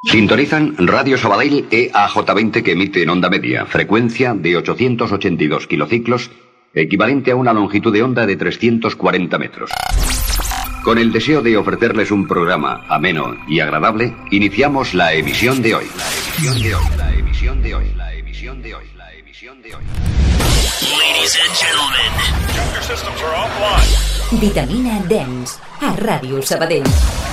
Sintonizan Radio Sabadell EAJ20 que emite en onda media, frecuencia de 882 kilociclos, equivalente a una longitud de onda de 340 metros. Con el deseo de ofrecerles un programa ameno y agradable, iniciamos la emisión de hoy. Ladies and gentlemen, your systems are offline. Vitamina Dance a Ràdio Sabadell.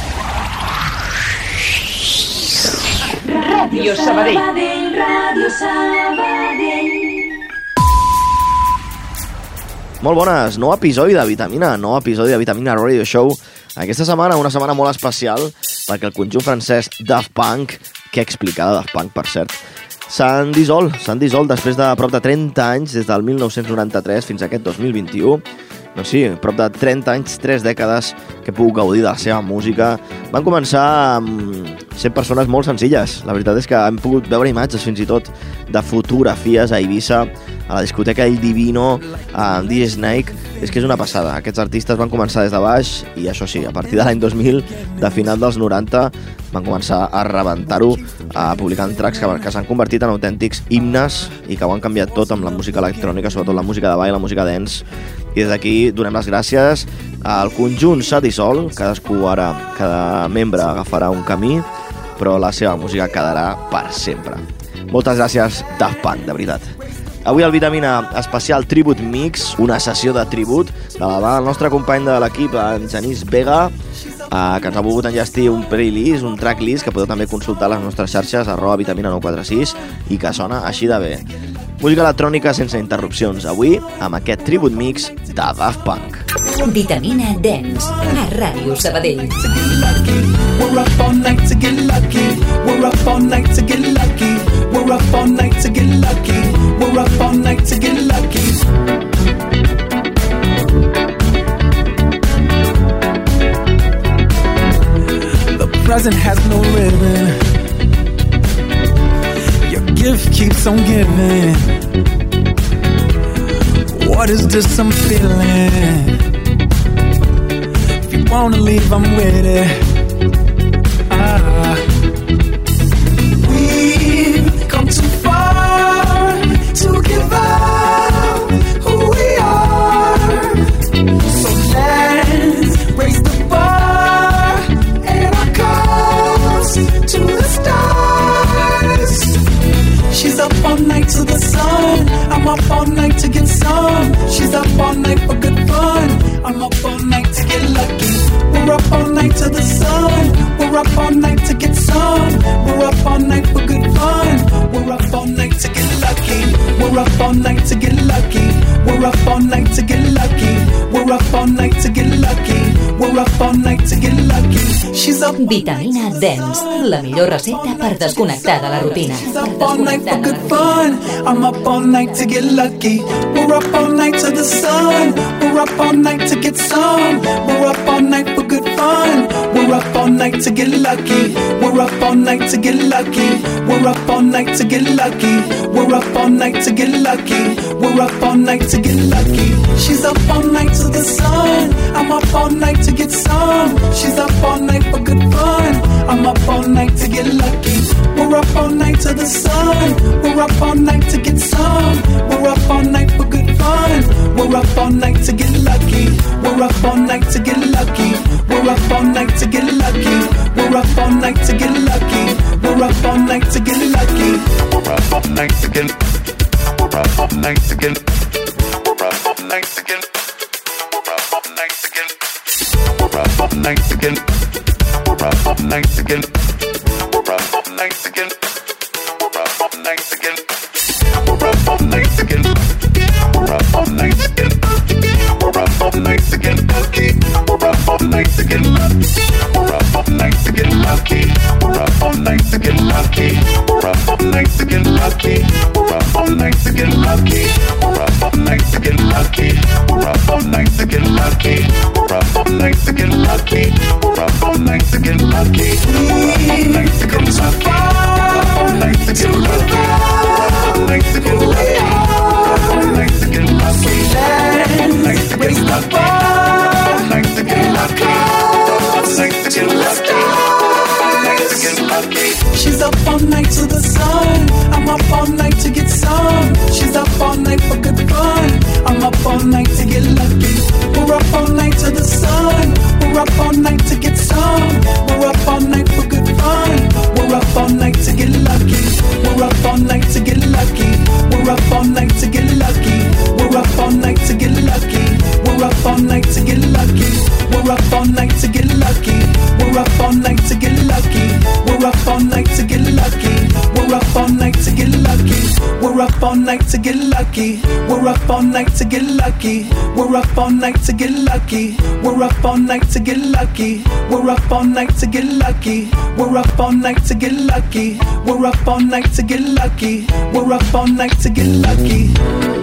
Ràdio Sabadell. Ràdio Sabadell. Molt bones, nou episodi de Vitamina Radio Show. Aquesta setmana, una setmana molt especial, perquè el conjunt francès Daft Punk, que explicada Daft Punk, per cert, s'han dissolt després de prop de 30 anys, des del 1993 fins a aquest 2021. Doncs sí, prop de 30 anys, 3 dècades que he pogut gaudir de la seva música. Van començar amb 100 persones molt senzilles. La veritat és que hem pogut veure imatges fins i tot de fotografies a Eivissa, a la discoteca El Divino, a DJ Snake. És que és una passada. Aquests artistes van començar des de baix i això sí, a partir de l'any 2000, de final dels 90, van començar a rebentar-ho, publicant tracks que s'han convertit en autèntics himnes i que ho han canviat tot amb la música electrònica, sobretot la música de ball, la música dance. I des d'aquí donem les gràcies. El conjunt s'ha dissolt, cada membre agafarà un camí, però la seva música quedarà per sempre. Moltes gràcies, Daft Punk, de veritat. Avui al Vitamina especial Tribute Mix, una sessió de tribut de la mà del nostre company de l'equip, en Genís Vega, que ens ha volgut enllestir un playlist, un tracklist, que podeu també consultar a les nostres xarxes, @vitamina946, i que sona així de bé. Música electrònica sense interrupcions, avui amb aquest Tribute Mix de Daft Punk. Vitamina Dance a Ràdio Sabadell. We're up all night to get lucky. We're up all night to get lucky. We're up all night to get lucky. We're up all night to get lucky. The present has no ribbon. Your gift keeps on giving. What is this I'm feeling? If you wanna leave, I'm with it. We've come too far to give up who we are. So let's raise the bar and our cups to the stars. She's up all night to the sun. I'm up all night to get some. She's up all night for good fun. I'm up all night to get lucky. We're up all night to the sun. We're up all night to get some. We're up all night for good fun. We're up all night to get lucky. We're up all night to get lucky. We're up all night to get lucky. We're up all night to get lucky. We're up all night to get lucky. She's up. Vitamina Dance, la millor recepta per desconnectar de la rutina. She's up all night for good fun. I'm up all night to get lucky. We're up all night to the sun. We're up all night to get some. We're up all night for good fun. We're up all night to get lucky. We're up all night to get lucky. We're up all night to get lucky. We're up all night to get lucky. We're up all night to get lucky. She's up all night to the sun. I'm up all night to get some. She's up all night for good fun. I'm up all night to get lucky. We're up all night to the sun. We're up all night to get some. We're up all night for good fun. We're up all night to get lucky. We're up all night to get lucky. We're up all night to get lucky. We're up all night to get lucky. We're up all night to get lucky. We're up all night to get. We're up all night to get. We're up all night to get. We're up all night to get. We're up all night to get. We're up all night to get. We're up all night to get. We're up all night to get. We're up all night to get. We're up all night to get. We're up all night to get lucky. We're up all night to get lucky. We're up all night to get lucky. We're up all night to get lucky. We're up all night to get lucky. We're up all night to get lucky. We're up all night to get lucky. We're up all night to get lucky. We're up all night to get lucky. We're up all night to get lucky. We're up all night to get lucky. We're up all night to get lucky. We're up all night to get lucky. We're up all night to get lucky. Let's raise the bar. We're up all night to get lucky. We're up all night to get lucky. We're up all night to get lucky. She's up all night to the sun. I'm up all night to get some. She's up all night for good fun. I'm up all night to get lucky. We're up all night to the sun. We're up all night to get some. We're up all night for good fun. We're up all night to get lucky. We're up all night to get lucky. We're up all night to get lucky. We're up all night to get lucky. We're up all night to get lucky. We're up all night to get lucky. We're up all night to get lucky. We're up all night to get lucky. We're up all night to get lucky. We're up all night to get lucky. We're up all night to get lucky. We're up all night to get lucky. We're up all night to get lucky. We're up all night to get lucky. We're up all night to get lucky. We're up all night to get lucky. We're up all night to get lucky.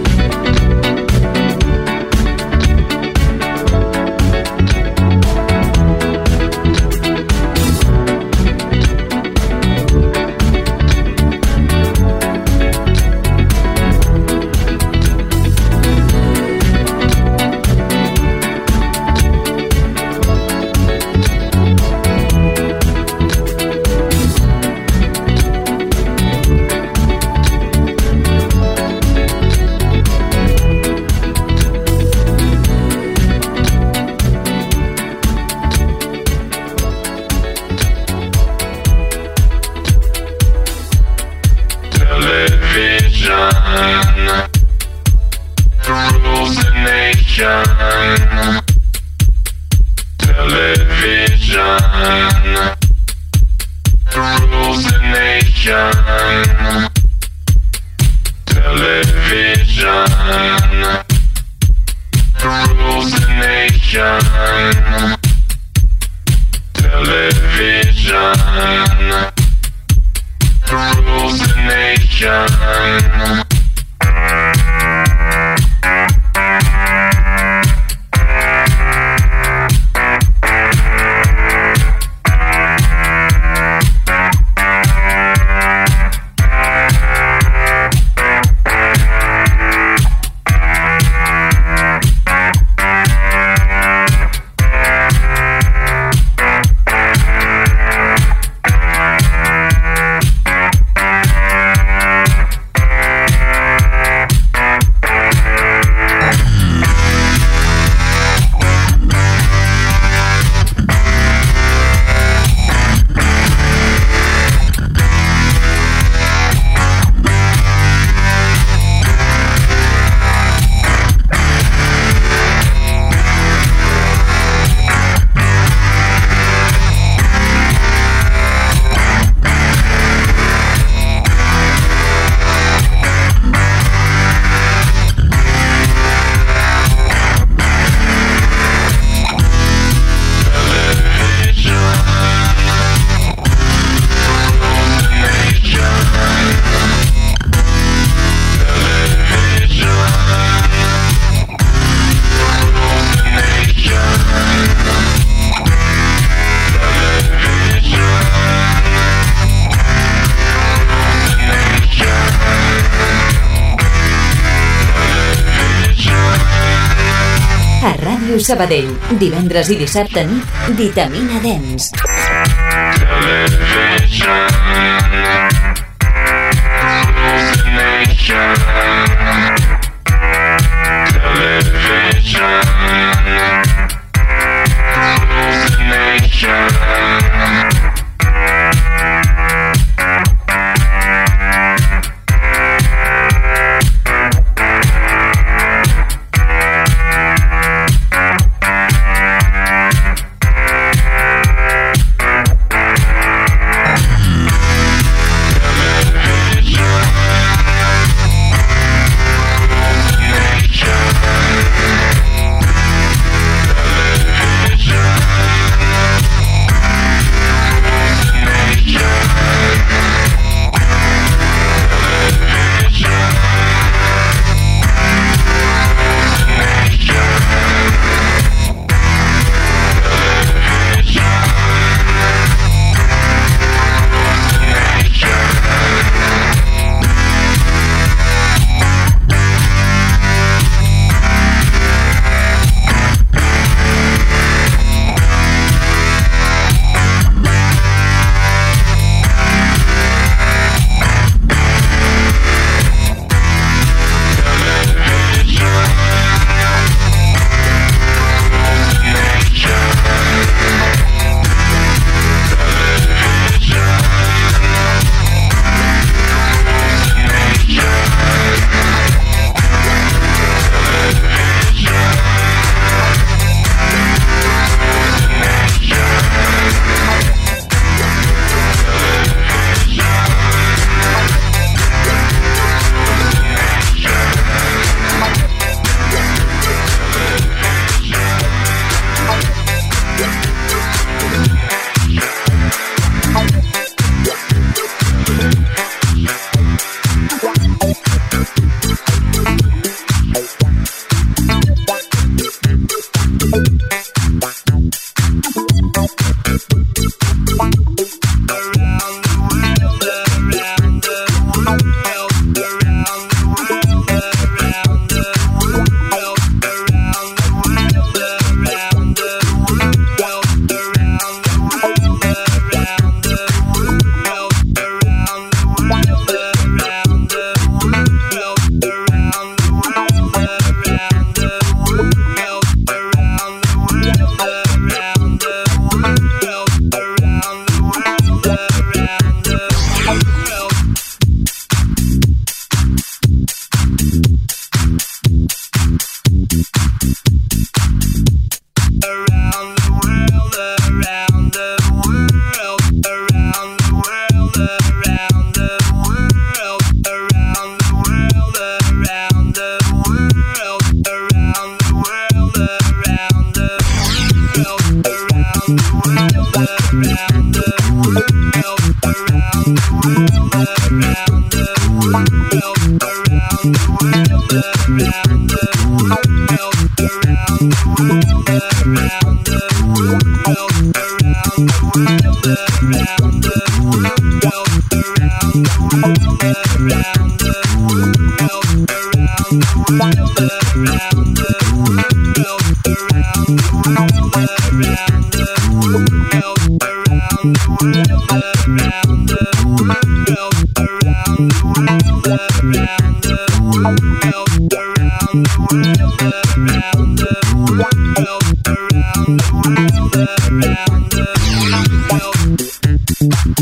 Ràdio Sabadell, divendres i dissabte nit, Vitamina Dance.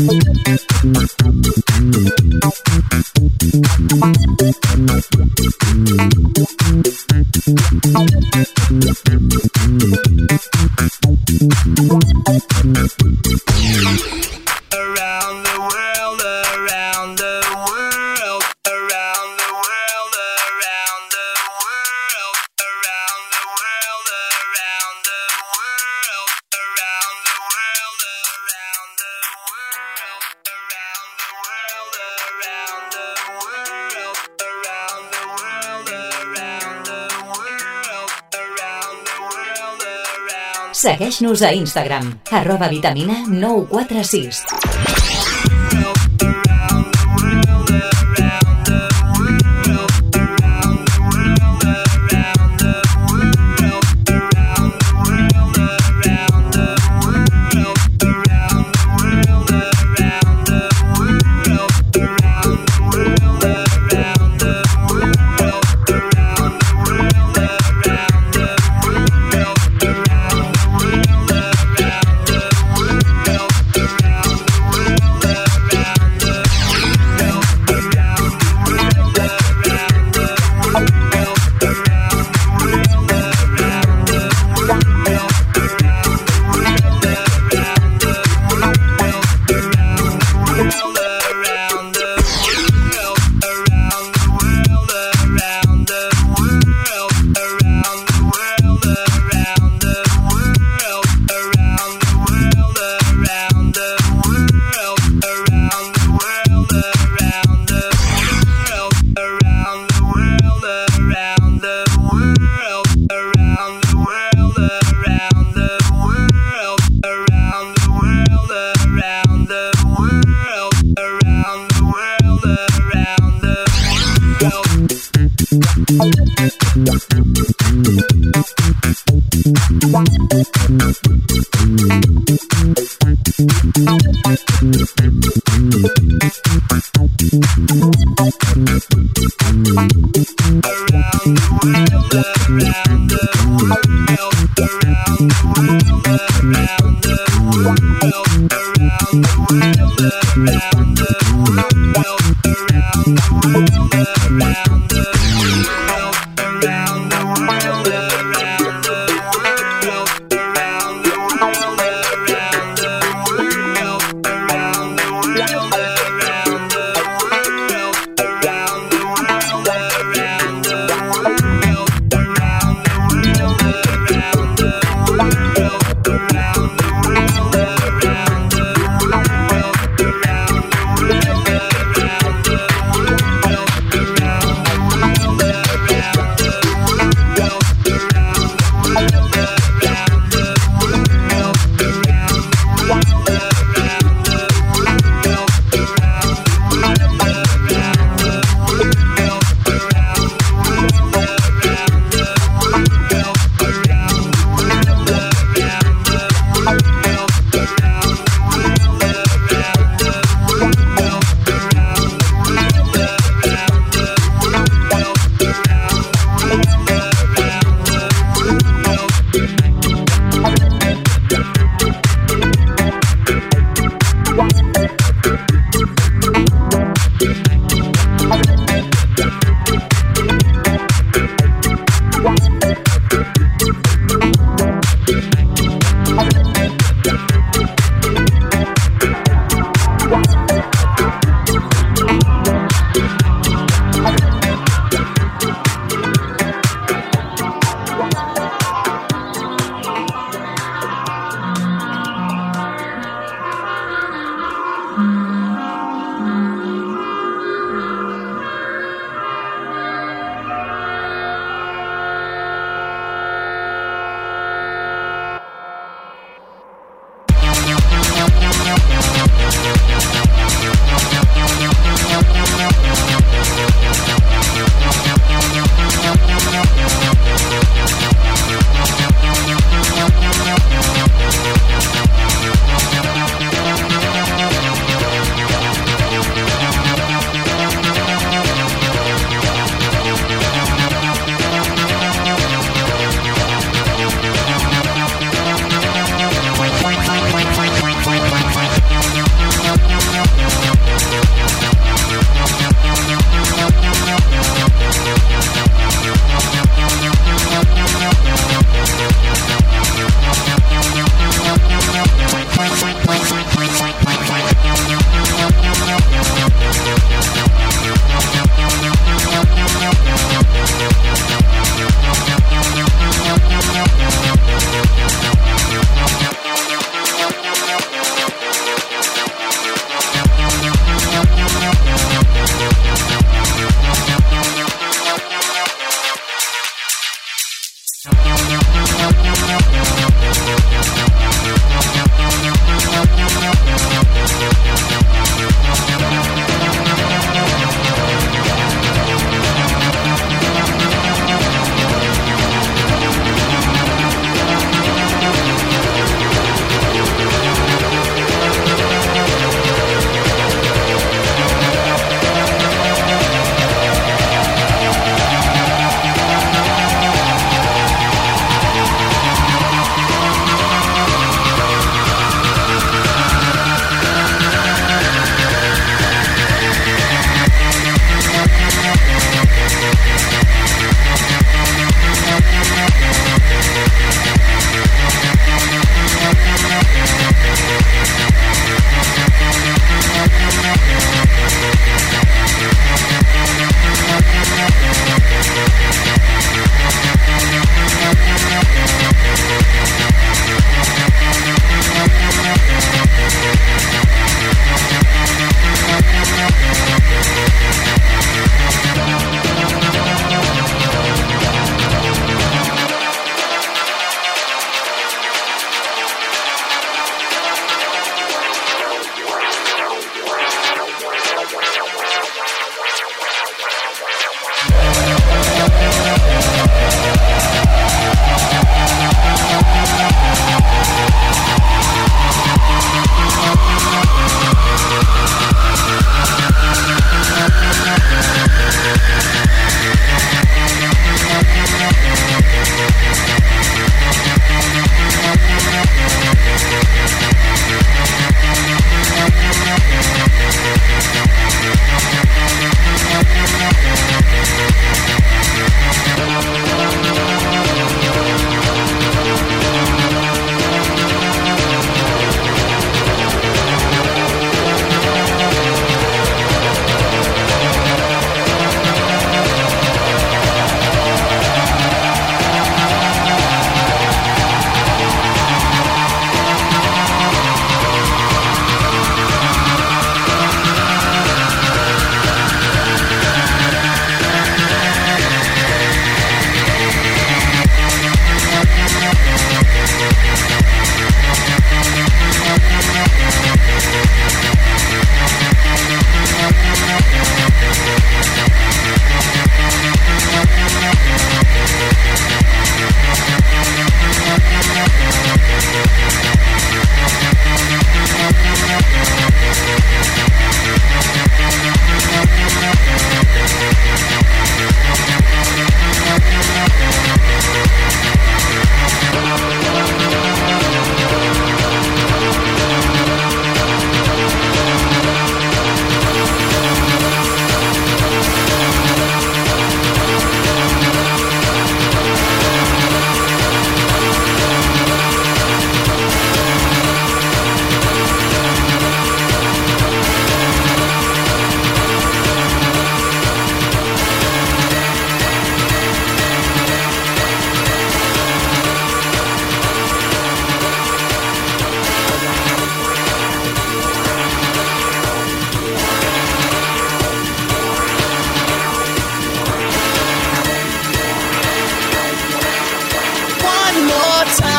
Segueix-nos a Instagram, @vitamina946.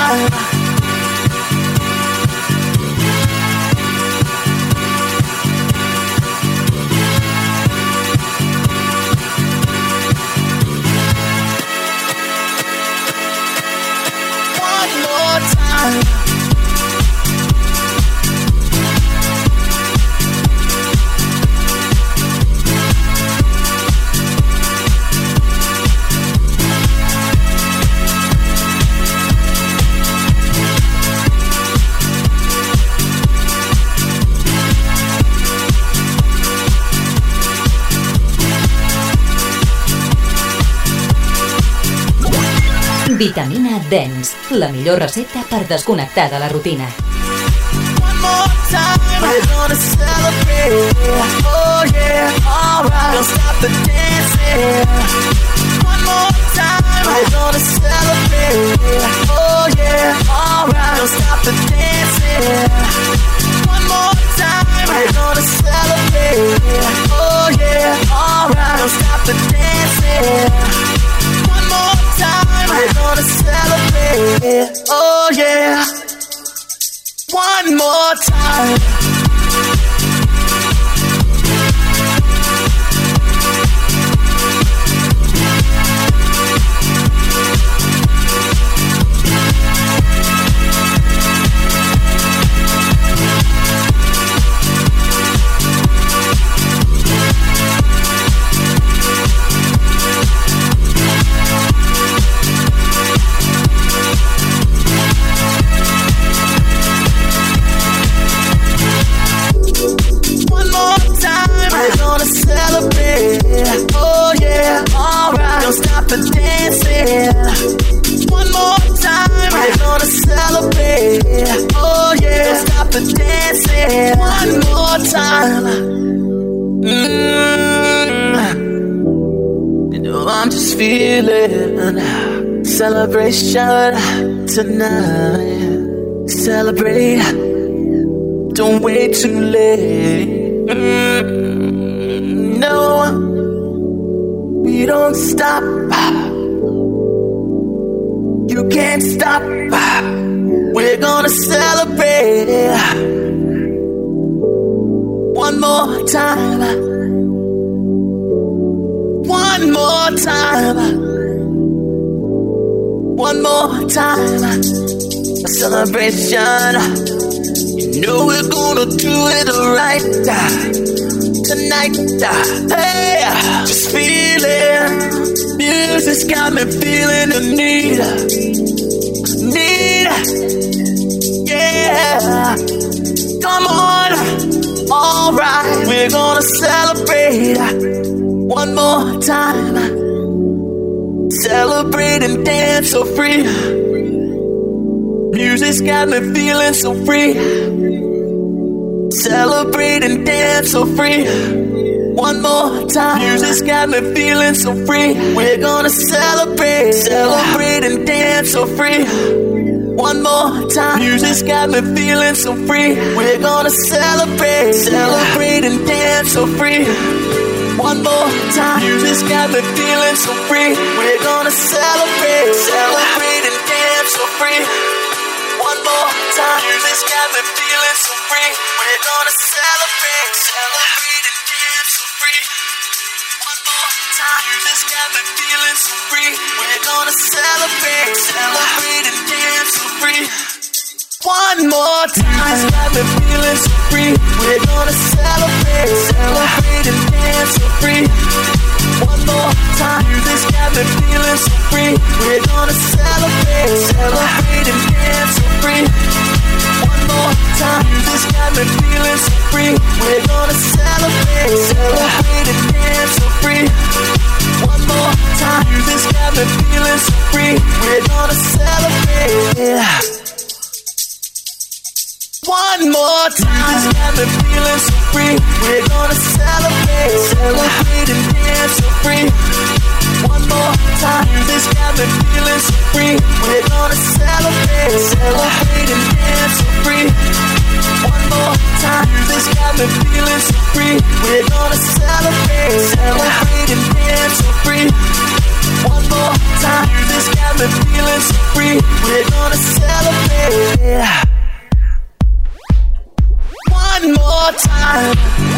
time. One more time. Vitamina Dance, la millor recepta per desconnectar de la rutina. One more time, we're gonna celebrate. Oh yeah, alright, don't stop the dancing. One more time, we're gonna celebrate. Oh yeah, alright, don't stop the dancing. One more time, we're gonna celebrate. Oh yeah, alright, don't stop the dancing. One more time, we're gonna celebrate. Oh yeah. One more time. Celebrate. Oh yeah, alright, don't stop the dancing. One more time, we're gonna celebrate. Oh yeah, don't stop the dancing. One more time. You know I'm just feeling celebration tonight. Celebrate, don't wait too late. No, we don't stop. You can't stop. We're gonna celebrate. One more time. One more time. One more time. A celebration. You know we're gonna do it right tonight. Hey, just feeling. Music's got me feeling the need. Yeah. Come on. Alright, we're gonna celebrate one more time. Celebrate and dance so free. Music's got me feeling so free. Celebrate and dance so free. One more time. Music's got me feeling so free. We're gonna celebrate. Celebrate and dance so free. One more time. Music's got me feeling so free. We're gonna celebrate. Celebrate and dance so free. One more time. Music's got me feeling so free. We're gonna celebrate. Celebrate and dance so free. One more time. Music's got me feeling so free. We're gonna celebrate. Celebrate and dance so free. One more time. Music's got me feeling so free. We're gonna celebrate. Celebrate and dance so free. One more time. Music's got me feeling so free. We're gonna celebrate. Celebrate and dance so free. One more time. Music's got me feeling so free. We're gonna celebrate. Celebrate and dance so free. One more time. Music's got me feeling so free. We're gonna celebrate. Celebrate and dance so free. One more time. Music's got me feeling so free. We're gonna celebrate. One more time. Music's got me feeling so free. We're gonna celebrate. Celebrate and dance so free. One more time. Music's got me feeling so free. We're gonna celebrate. Celebrate and dance so free. One more time. Music's got me feeling so free. We're gonna celebrate. Celebrate and dance so free. One more time, this got me feeling so free. We're gonna celebrate. One more time.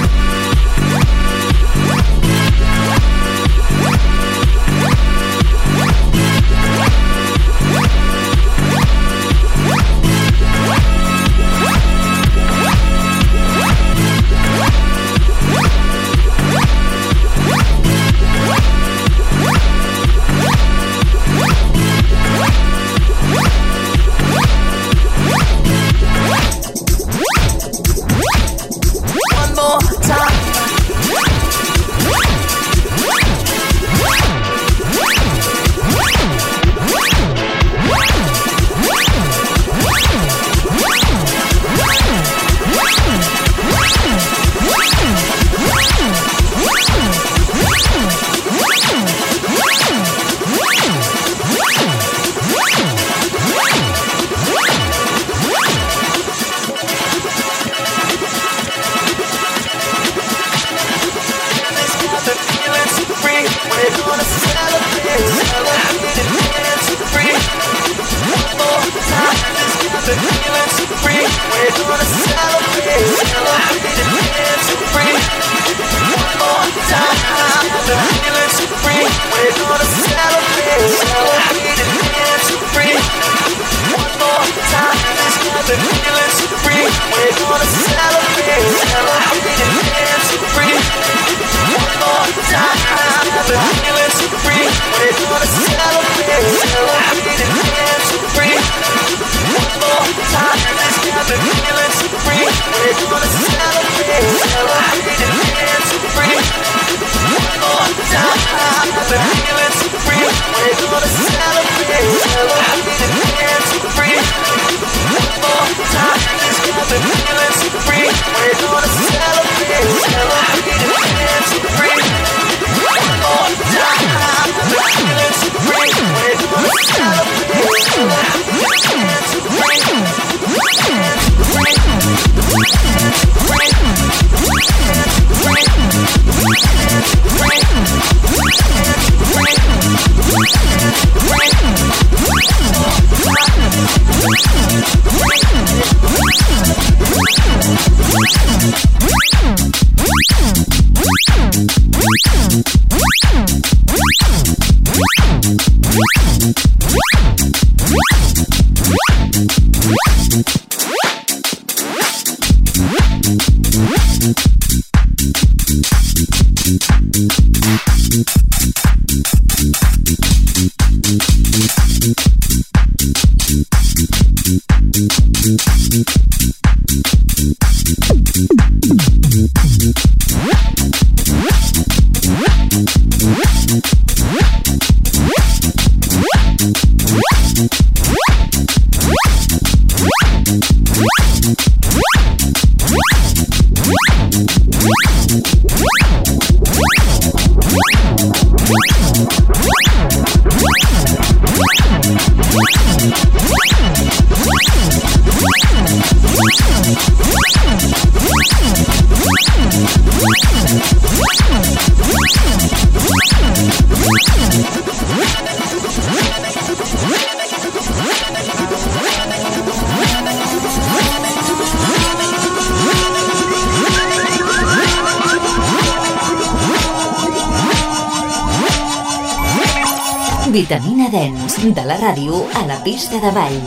Vitamina Dance, de la ràdio a la pista de ball.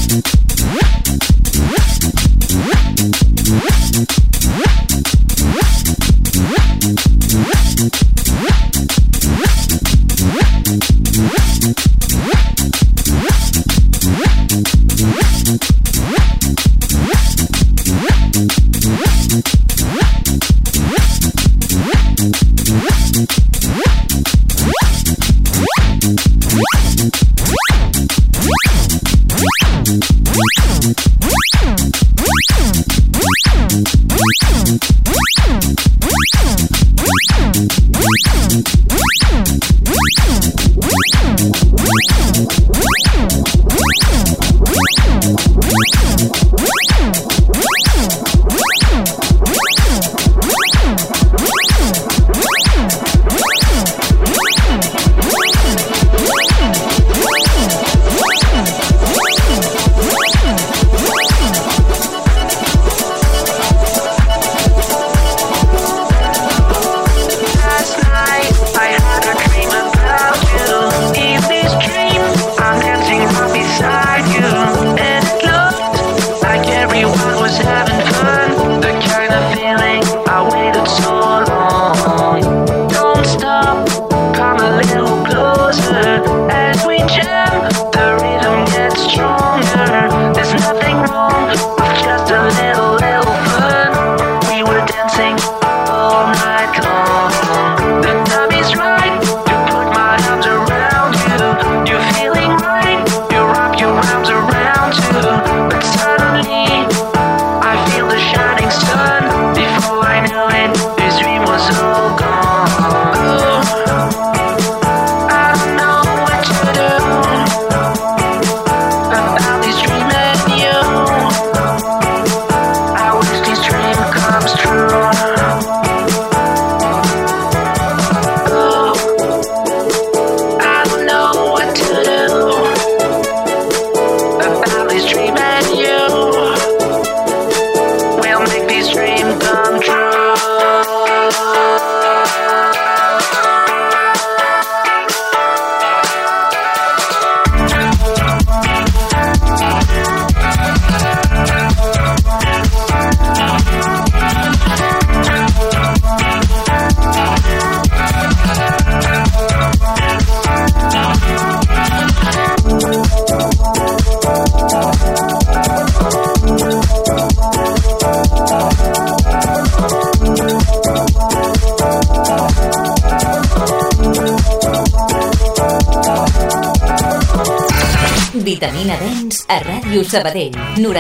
Vitamina Dance a Ràdio Sabadell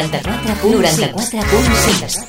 94.6.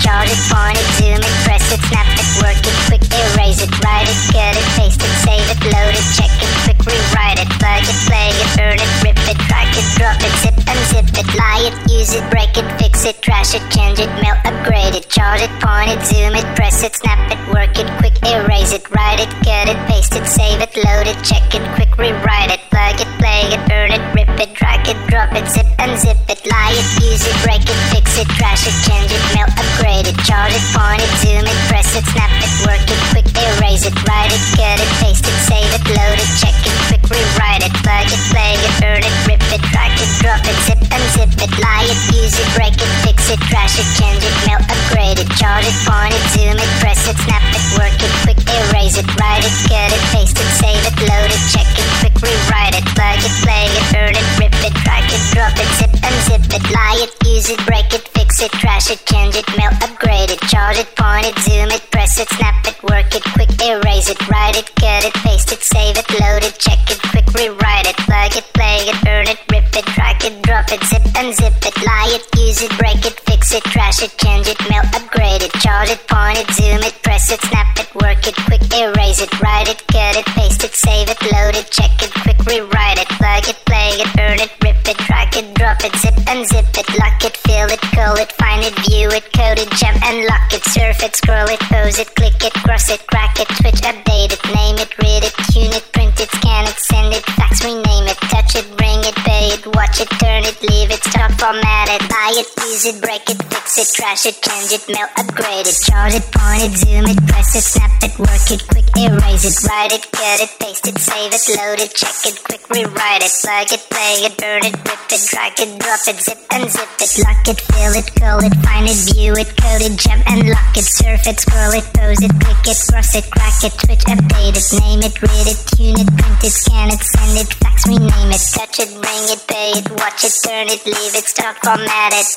charge it, point it, zoom it, press it, snap it, work it, quick erase it, write it, cut it, paste it, save it, load it, check it, quick rewrite it, plug it, play it, burn it, rip it, drag it, drop it, zip unzip it, lie it, use it, break it, fix it, trash it, change it, mail, upgrade it, charge it, point it, zoom it, press it, snap it, work it, quick erase it, write it, cut it, paste it, save it, load it, check it, quick rewrite it, plug it, play it, burn it, rip it, drag it, drop it, zip unzip it, lie it, use it, break it, fix it, trash it, change it, mail, upgrade it, charge it, point it, zoom it, press it, snap it, work it, quick erase it, write it, cut it, paste it, save it, load it, check it, quick rewrite it, plug it, play it, burn it, rip it, drag it, drop it, zip unzip it, lie it, use it, break it, fix it, trash it, change it, mail, upgrade it, charge it, point it, zoom it, press it, snap it, work it, quick erase it, write it, cut it, paste it, save it, load it, check it, quick rewrite it, plug it, play it, burn it, rip it, drag it, drop it, zip unzip it, lie it, use it, break it, fix it, trash it, change it, mail, upgrade it, charge it, point it, zoom it, press it, snap it, work it, quick erase it, write it, cut it, paste it, save it, load it, check it, quick rewrite it, plug it, play it, burn it, rip it, drag it, drop it, zip unzip it, lie it, use it, break it, fix it, trash it, change it, mail, upgrade it, charge it, point it, zoom it, press it, snap it, work it, quick erase it, write it, cut it, paste it, save it, load it, check it, quick rewrite it, plug it, play it, burn it, rip it, drag it, drop it, zip unzip it, lock it, fill it, call it, find it, view it, code it, jump and lock it, surf it, scroll it, pose it, click it, cross it, crack it, switch, update it, name it, read it, tune it, print it, scan it, send it, fax, rename it, touch it, bring it, pay it, watch it, turn it, leave it, stop, format it, buy it, use it, break it, fix it, trash it, change it, mail, upgrade it, charge it, point it, zoom it, press it, snap it, work it, quick erase it, write it, cut it, paste it, save it, load it, check it, quick rewrite it, plug it, play it, burn it, rip it, drag it, drop it, zip unzip it, lock it, fill it, call it, find it, view it, code it, jump and lock it, surf it, scroll it, pose it, click it, cross it, crack it, switch, update it, name it, read it, tune it, print it, scan it, send it, fax, rename it, touch it, bring it, pay it, watch it, turn it, leave it, stop, format it.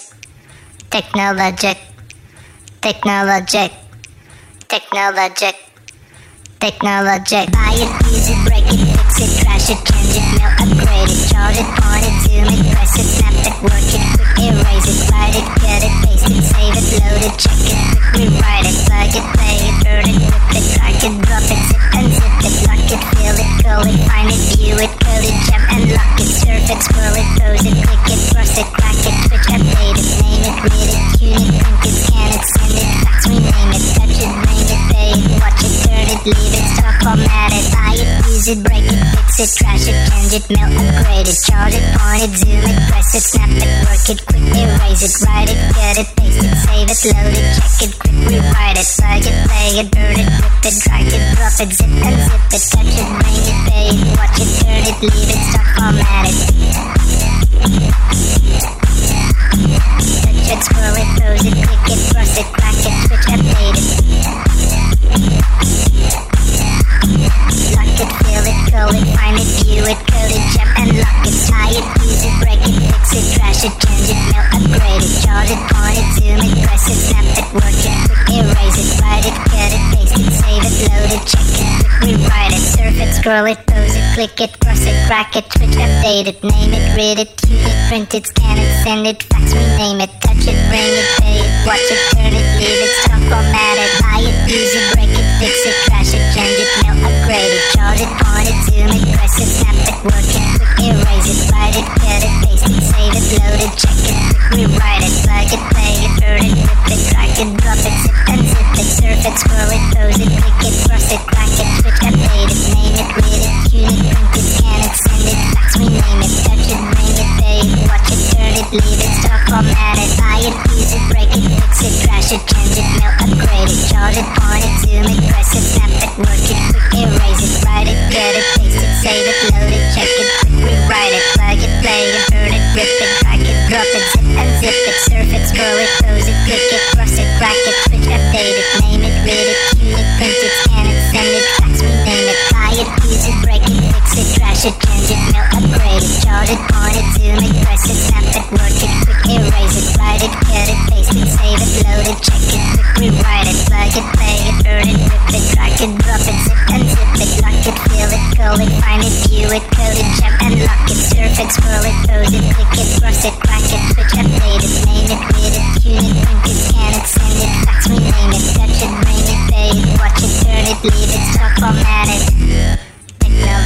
Technologic, technologic, technologic, technologic. Buy it, use it, break it, fix it, trash it, change it, mail, upgrade it, charge it, point it, zoom it, press it, snap it, work it, quick erase it, write it, cut it, paste it, save it, load it, check it, quick rewrite it, plug it, play it, burn it, rip it, drag it, drop it, zip unzip it, lock it, fill it, call it, find it, view it, code it, jump and lock it, surf it, scroll it, pose it, click it, cross it, crack it, switch, update it, name it, read it, tune it, print it, scan it, send it, fax, rename it, touch it, bring it, pay it, watch it, turn it, leave it, stop, format it, buy it, use it, break it, fix it, trash it, change it, mail, upgrade it, charge it, point it, zoom it, press it, snap it, work it, quick erase it, write it, cut it, paste it, save it, load it, check it, quick rewrite it, plug it, play it, burn it, rip it, drag it, drop it, zip unzip it, touch it, bring it, pay it, watch it, turn it, leave it, stop, format it. Touch it, scroll it, pose it, click it, cross it, crack it, switch, update it. Lock it, fill it, call it, find it, view it, code it, jump and lock it, tie it, use it, break it, fix it, trash it, change it, mail, upgrade it, charge it, point it, zoom it, press it, snap it, work it, quick erase it, write it, cut it, paste it, save it, load it, check it, quick rewrite it, surf it, scroll it, pose it, click it, cross it, crack it, switch, update it, name it, read it, tune it, print it, scan it, send it, fax, rename it, touch it, bring it, pay it, watch it, turn it, leave it, stop, format it, buy it, use it, break it, fix it, trash it, change it, mail, upgrade it, charge it, point it, zoom it, press it, snap it, work it, quick erase it, write it, cut it, paste it, save it, load it, check it, quick rewrite it, plug it, play it, burn it, rip it, drag it, drop it, zip unzip it, surf it, scroll it, pose it, click it, cross it, crack it, switch, update it, name it, read it, tune it, print it, scan it, send it, fax, rename it, touch it, bring it, pay it, watch it, turn it, leave it, stop, format it, buy it, use it, break it, fix it, trash it, change it, mail, upgrade it, charge it, point it, zoom it, press it, snap it, work it, quick erase it, write it, cut it, paste it, save it, load it, check it, quick rewrite it, plug it, play it, burn it, rip it, drag it, drop it, zip unzip it, surf it, scroll it, pose it, click it, cross it, crack it, switch, update it, name it, read it, tune it, print it, scan it, send it, fax, rename it, buy it, use it, break it, fix it, trash it, change it, mail, upgrade it, charge it, point it, zoom it, press it, snap it, work it, quick erase it, write it, cut it, paste it, save it, load it, check it, quick rewrite it, plug it, play it, burn it, rip it, drag it, drop it, zip unzip it, lock it, fill it, call it, find it, view it, code it, jump and lock it, surf it, scroll it, pose it, click it, cross it, crack it, switch, update it, name it, read it, tune it, print it, scan it, send it,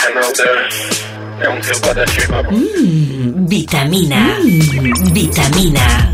Vitamina. Vitamina.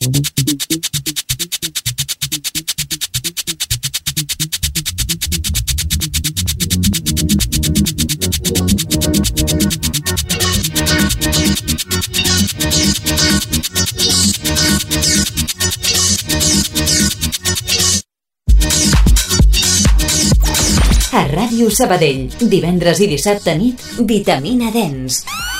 A Ràdio Sabadell, divendres i dissabte nit, Vitamina Dance.